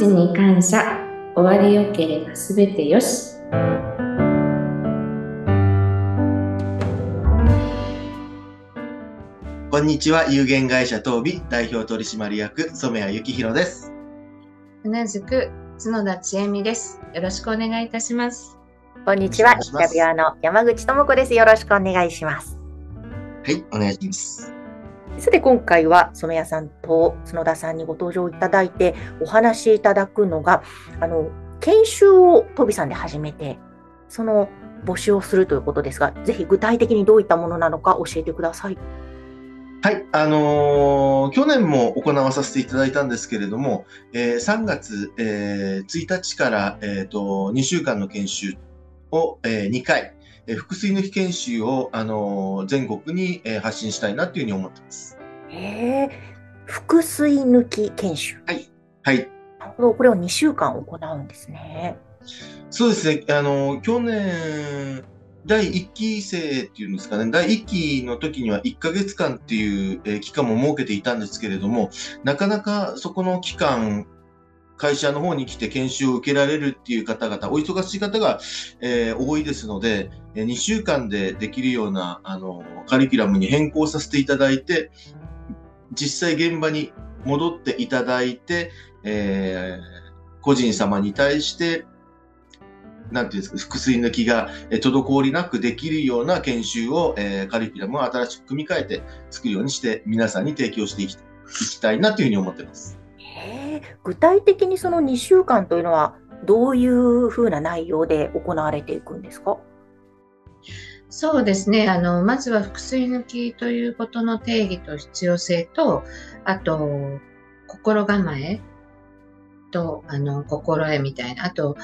ちに感謝、終わりよければすべてよし。 こんにちは。有限会社東美代表取締役染谷幸宏です。 同じく角田千恵美です。よろしくお願いいたします。 こんにちは。インタビュアーの山口智子です。よろしくお願いします。 はい、お願いします。 さて今回は染谷さんと角田さんにご登場いただいてお話しいただくのが研修を東美さんで始めてその募集をするということですが、ぜひ具体的にどういったものなのか教えてください。 はい、去年も行わさせていただいたんですけれども、3月、1日から、2週間の研修を、2回、腹水抜き研修を、全国に、発信したいなというふうに思っています。 腹水抜き研修。 はい。はい。 なるほど、これを2週間行うんですね。 そうですね。去年、第1期生っていうんですかね、第1期の時には1ヶ月間っていう、期間も設けていたんですけれども、なかなかそこの期間、会社の方に来て研修を受けられるっていう方々、お忙しい方が、多いですので、2週間でできるようなカリキュラムに変更させていただいて、実際現場に戻っていただいて、個人様に対してなんていうんですか、腹水抜きが滞りなくできるような研修を、カリキュラムを新しく組み替えて作るようにして皆さんに提供していきたいなというふうに思っています。 具体的にその2週間というのはどういうふうな内容で行われていくんですか？ そうですね。まずは腹水抜きということの定義と必要性と、あと心構えと心得みたいな、あと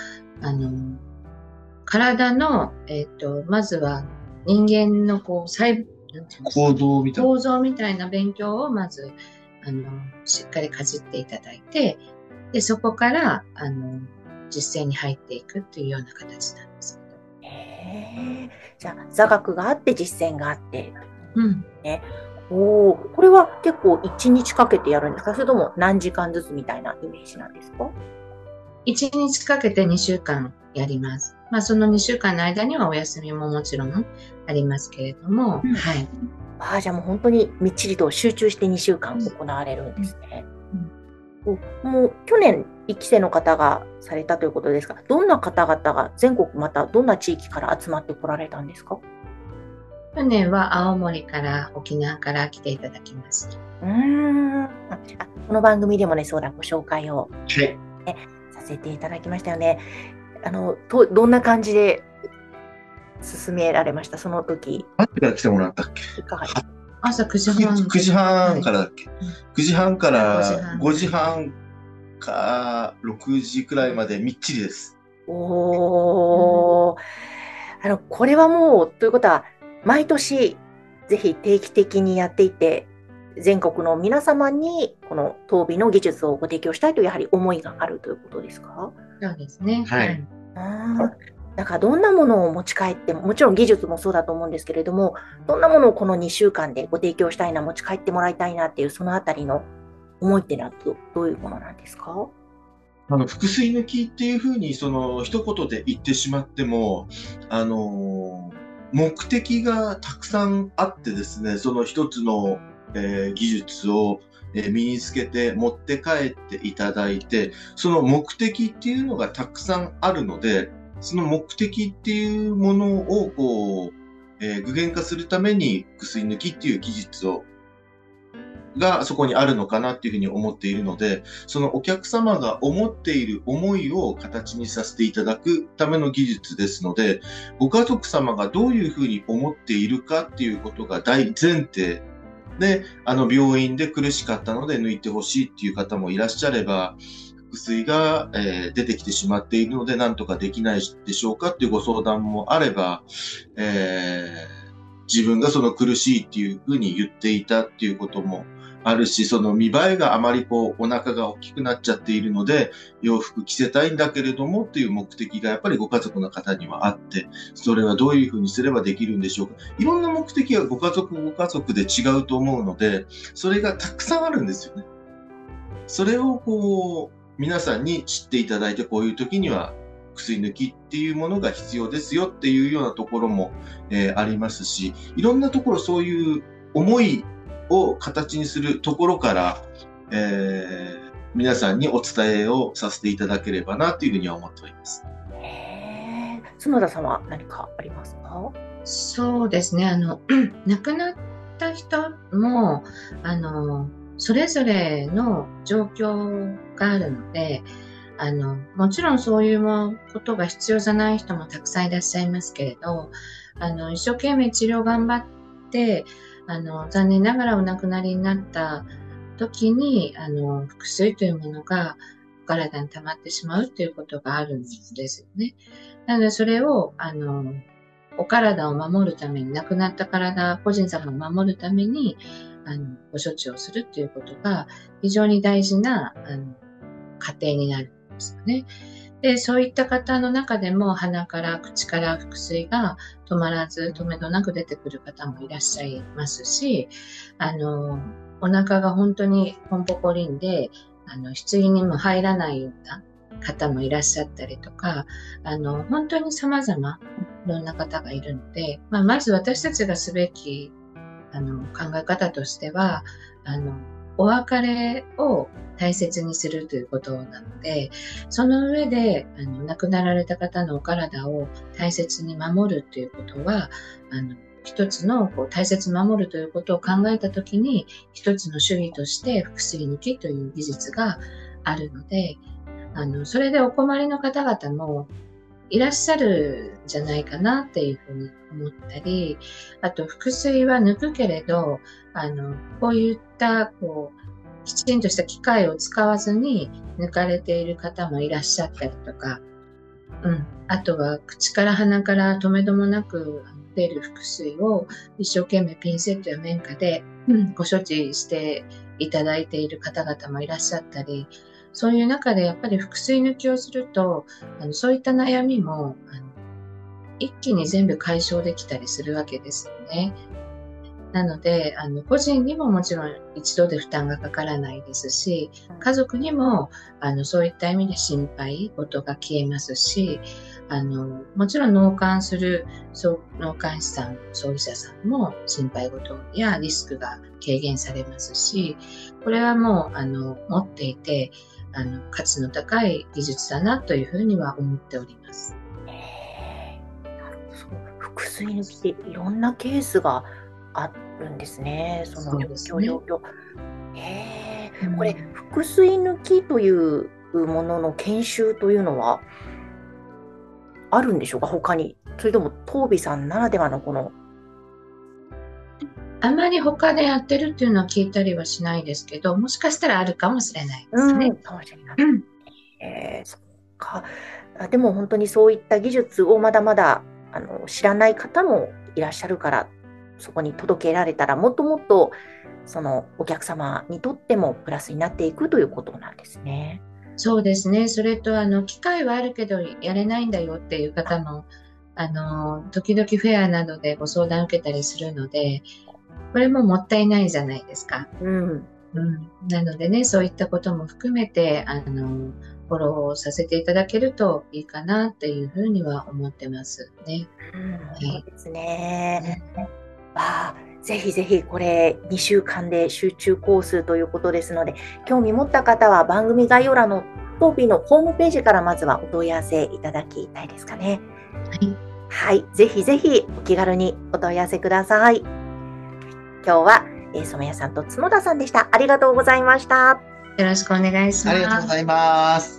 体の、まずは人間の構造みたいな勉強をまずしっかりかじっていただいて、でそこから実践に入っていくっていうような形なんですけど。 じゃあ座学があって実践があって、 ね、 これは結構1日かけてやるんですか？それとも何時間ずつみたいなイメージなんですか ？1日かけて2週間やります。その2週間の間にはお休みももちろんありますけれども、 はい。じゃあもう本当にみっちりと集中して2週間行われるんですね。もう去年1期生の方がされたということですが、どんな方々が全国またどんな地域から集まってこられたんですか？ 去年は青森から沖縄から来ていただきました。 この番組でもね、そうだご紹介を、させていただきましたよね。どんな感じで進められました？その時。 何時から来てもらったっけ？ 朝9時半。 9時半からだっけ？ 9 時半から5時半か6時くらいまでみっちりです。 これはもう、ということは、毎年ぜひ定期的にやっていて、全国の皆様にこの東美の技術をご提供したいというやはり思いがあるということですか？ そうですね。 はい。 だからどんなものを持ち帰っても、もちろん技術もそうだと思うんですけれども、どんなものをこの2週間でご提供したいな、持ち帰ってもらいたいなっていう、そのあたりの思いっていうのはどういうものなんですか？ 腹水抜きっていうふうに一言で言ってしまっても、目的がたくさんあってですね、その一つの、技術を身につけて持って帰っていただいて、その目的っていうのがたくさんあるので、その目的っていうものを具現化するために腹水抜きっていう技術がそこにあるのかなっていうふうに思っているので、そのお客様が思っている思いを形にさせていただくための技術ですので、ご家族様がどういうふうに思っているかっていうことが大前提で、病院で苦しかったので抜いてほしいっていう方もいらっしゃれば、腹水が、出てきてしまっているので何とかできないでしょうかっていうご相談もあれば、自分がその苦しいっていうふうに言っていたっていうこともあるし、その見栄えがあまりお腹が大きくなっちゃっているので、洋服着せたいんだけれどもっていう目的がやっぱりご家族の方にはあって、それはどういうふうにすればできるんでしょうか。いろんな目的がご家族で違うと思うので、それがたくさんあるんですよね。それを皆さんに知っていただいて、こういう時には薬抜きっていうものが必要ですよっていうようなところも、ありますし、いろんなところそういう思いを形にするところから、皆さんにお伝えをさせていただければなというふうには思っております。 角田さんは何かありますか？ そうですね。亡くなった人も、それぞれの状況があるので、もちろんそういうことが必要じゃない人もたくさんいらっしゃいますけれど、一生懸命治療頑張って、残念ながらお亡くなりになった時に、腹水というものがお体に溜まってしまうということがあるんですよね。なので、それを、お体を守るために、亡くなった体、個人様を守るために、ご処置をするということが非常に大事な、過程になるんですよね。で、そういった方の中でも鼻から口から腹水が止まらず、止めどなく出てくる方もいらっしゃいますし、お腹が本当にポンポコリンで、棺にも入らないような方もいらっしゃったりとか、本当に様々いろんな方がいるので、まず私たちがすべき考え方としては、お別れを大切にするということなので、その上で亡くなられた方のお体を大切に守るということは、一つの大切に守るということを考えたときに、一つの主義として腹水抜きという技術があるので、それでお困りの方々もいらっしゃるんじゃないかなっていうふうに思ったり、あと腹水は抜くけれど、こういったきちんとした機械を使わずに抜かれている方もいらっしゃったりとか、あとは口から鼻から止めどもなく出る腹水を一生懸命ピンセットや綿花でご処置していただいている方々もいらっしゃったり、そういう中でやっぱり腹水抜きをすると、そういった悩みも一気に全部解消できたりするわけですよね。なので、個人にももちろん一度で負担がかからないですし、家族にもそういった意味で心配事が消えますし、もちろん納棺する納棺師さん、葬儀社さんも心配事やリスクが軽減されますし、これはもう持っていて価値の高い技術だなというふうには思っております。 腹水抜きっていろんなケースがあるんですね。その状況。これ腹水抜きというものの研修というのはあるんでしょうか、他に。それとも東美さんならではのあまり他でやってるっていうのは聞いたりはしないですけど、もしかしたらあるかもしれないですね。 かもしれない。そっか。でも本当にそういった技術をまだまだ知らない方もいらっしゃるから、そこに届けられたらもっともっとそのお客様にとってもプラスになっていくということなんですね。 そうですね。それと機会はあるけどやれないんだよっていう方も時々フェアなどでご相談を受けたりするので、これももったいないじゃないですか。なのでね、そういったことも含めてフォローさせていただけるといいかなっていうふうには思ってますね。 そうですね。ぜひぜひこれ2週間で集中コースということですので、興味持った方は番組概要欄の東美のホームページからまずはお問い合わせいただきたいですかね。はい、ぜひぜひお気軽にお問い合わせください。今日は染谷さんと角田さんでした。ありがとうございました。 よろしくお願いします。 ありがとうございます。